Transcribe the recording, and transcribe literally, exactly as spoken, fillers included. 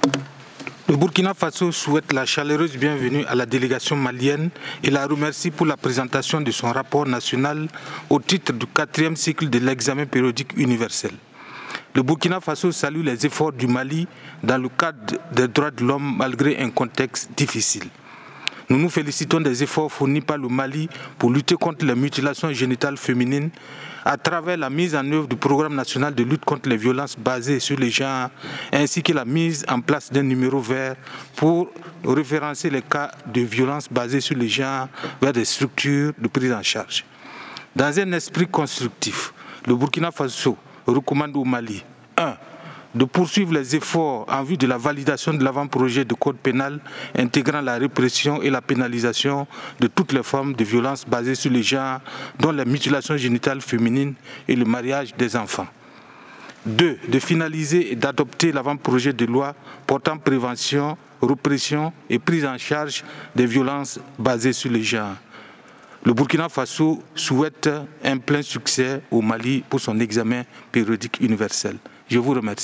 Le Burkina Faso souhaite la chaleureuse bienvenue à la délégation malienne et la remercie pour la présentation de son rapport national au titre du quatrième cycle de l'examen périodique universel. Le Burkina Faso salue les efforts du Mali dans le cadre des droits de l'homme malgré un contexte difficile. Nous nous félicitons des efforts fournis par le Mali pour lutter contre les mutilations génitales féminines à travers la mise en œuvre du programme national de lutte contre les violences basées sur les genres ainsi que la mise en place d'un numéro vert pour référencer les cas de violences basées sur les genres vers des structures de prise en charge. Dans un esprit constructif, le Burkina Faso recommande au Mali un de poursuivre les efforts en vue de la validation de l'avant-projet de code pénal intégrant la répression et la pénalisation de toutes les formes de violences basées sur les genres, dont la mutilation génitale féminine et le mariage des enfants. deux de finaliser et d'adopter l'avant-projet de loi portant prévention, répression et prise en charge des violences basées sur les genres. Le Burkina Faso souhaite un plein succès au Mali pour son examen périodique universel. Je vous remercie.